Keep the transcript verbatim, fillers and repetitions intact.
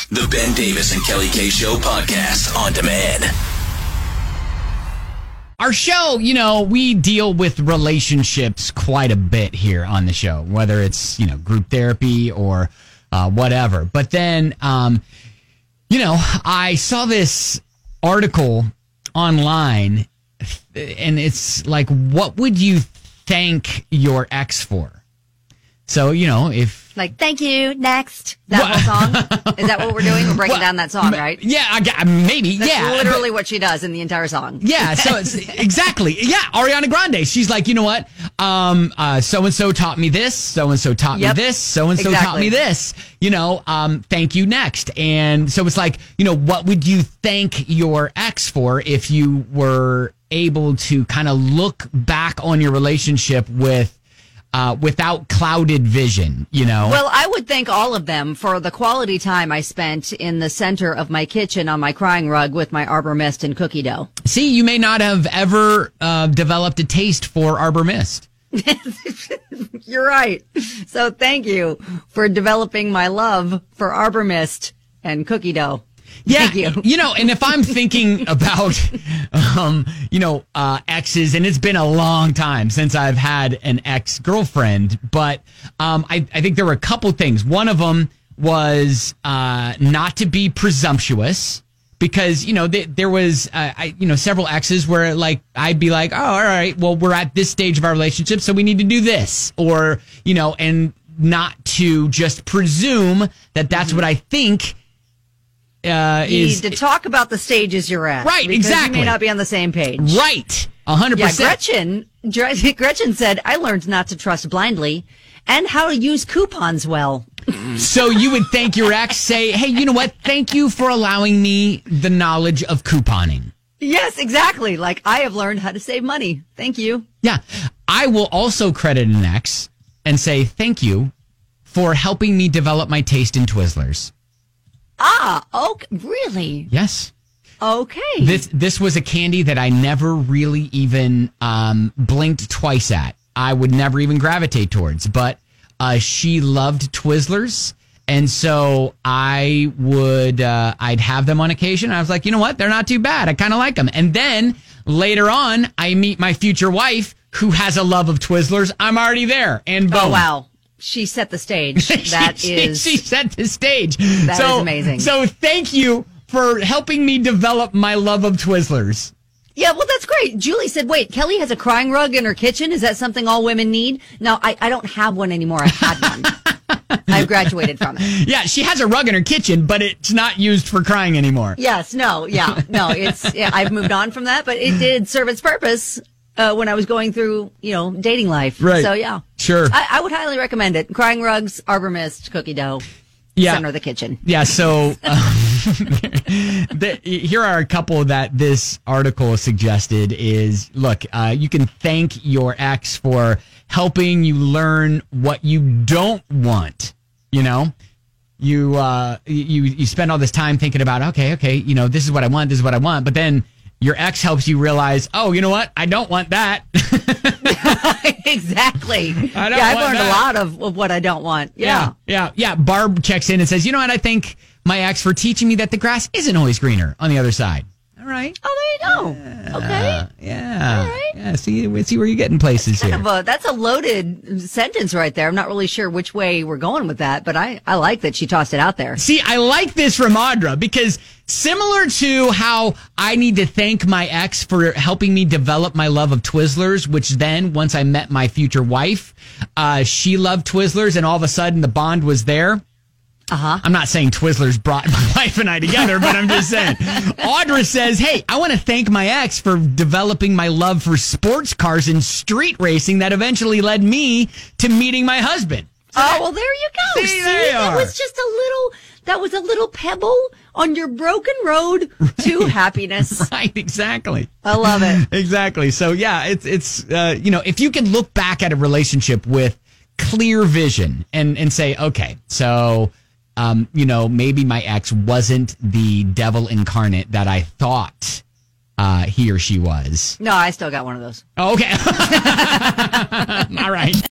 The Ben Davis and Kelly K Show podcast on demand. Our show, you know, we deal with relationships quite a bit here on the show, whether it's, you know, group therapy or uh, whatever. But then, um, you know, I saw this article online and it's like, what would you thank your ex for? So, you know, if... Like, thank you, next. That whole song? Is that what we're doing? We're breaking well, down that song, right? Yeah, I, maybe, That's yeah. literally what she does in the entire song. Yeah, so it's, exactly. Yeah, Ariana Grande. She's like, you know what? Um, uh, so-and-so taught me this. So-and-so taught yep. me this. So-and-so exactly. taught me this. You know, um, thank you, next. And so it's like, you know, what would you thank your ex for if you were able to kind of look back on your relationship with Uh, without clouded vision, you know? Well, I would thank all of them for the quality time I spent in the center of my kitchen on my crying rug with my Arbor Mist and cookie dough. See, you may not have ever uh, developed a taste for Arbor Mist. You're right. So thank you for developing my love for Arbor Mist and cookie dough. Yeah, Thank you. you know, and if I'm thinking about, um, you know, uh, exes, and it's been a long time since I've had an ex-girlfriend, but um, I, I think there were a couple things. One of them was uh, not to be presumptuous, because, you know, th- there was, uh, I, you know, several exes where, like, I'd be like, oh, all right, well, we're at this stage of our relationship, so we need to do this, or, you know, and not to just presume that that's mm-hmm. what I think. Uh, you is, need to talk about the stages you're at. Right, because exactly. You may not be on the same page. Right, one hundred percent. Yeah, Gretchen, Gretchen said, I learned not to trust blindly and how to use coupons well. So you would thank your ex, say, hey, you know what? Thank you for allowing me the knowledge of couponing. Yes, exactly. Like, I have learned how to save money. Thank you. Yeah. I will also credit an ex and say thank you for helping me develop my taste in Twizzlers. Ah, okay, really? Yes. Okay. This this was a candy that I never really even um, blinked twice at. I would never even gravitate towards, but uh, she loved Twizzlers, and so I would uh, I'd have them on occasion. I was like, you know what? They're not too bad. I kind of like them. And then later on, I meet my future wife who has a love of Twizzlers. I'm already there, and boom. Oh wow. She set the stage. That she, is... She set the stage. That so, is amazing. So thank you for helping me develop my love of Twizzlers. Yeah, well, that's great. Julie said, wait, Kelly has a crying rug in her kitchen? Is that something all women need? No, I, I don't have one anymore. I had one. I've graduated from it. Yeah, she has a rug in her kitchen, but it's not used for crying anymore. Yes, no, yeah, no, it's, yeah, I've moved on from that, but it did serve its purpose. Uh, when I was going through, you know, dating life. Right. So, yeah. Sure. I, I would highly recommend it. Crying rugs, Arbor Mist, cookie dough, yeah. center of the kitchen. Yeah, so um, the, here are a couple that this article suggested is, look, uh, you can thank your ex for helping you learn what you don't want, you know? You, uh, you, you spend all this time thinking about, okay, okay, you know, this is what I want, this is what I want, but then your ex helps you realize, oh, you know what? I don't want that. Exactly. I don't yeah, I've want learned that. a lot of, of what I don't want. Yeah. yeah. Yeah. Yeah. Barb checks in and says, you know what? I thank my ex for teaching me that the grass isn't always greener on the other side. All right. Oh, there you go. Yeah. Okay. Yeah. All right. Yeah. See, see where you're getting places Kind here. of a, that's a loaded sentence right there. I'm not really sure which way we're going with that, but I, I like that she tossed it out there. See, I like this from Audra because similar to how I need to thank my ex for helping me develop my love of Twizzlers, which then once I met my future wife, uh, she loved Twizzlers and all of a sudden the bond was there. Uh-huh. I'm not saying Twizzlers brought my wife and I together, but I'm just saying. Audra says, hey, I want to thank my ex for developing my love for sports cars and street racing that eventually led me to meeting my husband. So oh, that, well, there you go. See, See, there you that are. was just a little, that was a little pebble on your broken road to happiness. Right, exactly. I love it. Exactly. So, yeah, it's, it's uh, you know, if you can look back at a relationship with clear vision and, and say, okay, so... Um, you know, maybe my ex wasn't the devil incarnate that I thought uh, he or she was. No, I still got one of those. Oh, okay. All right.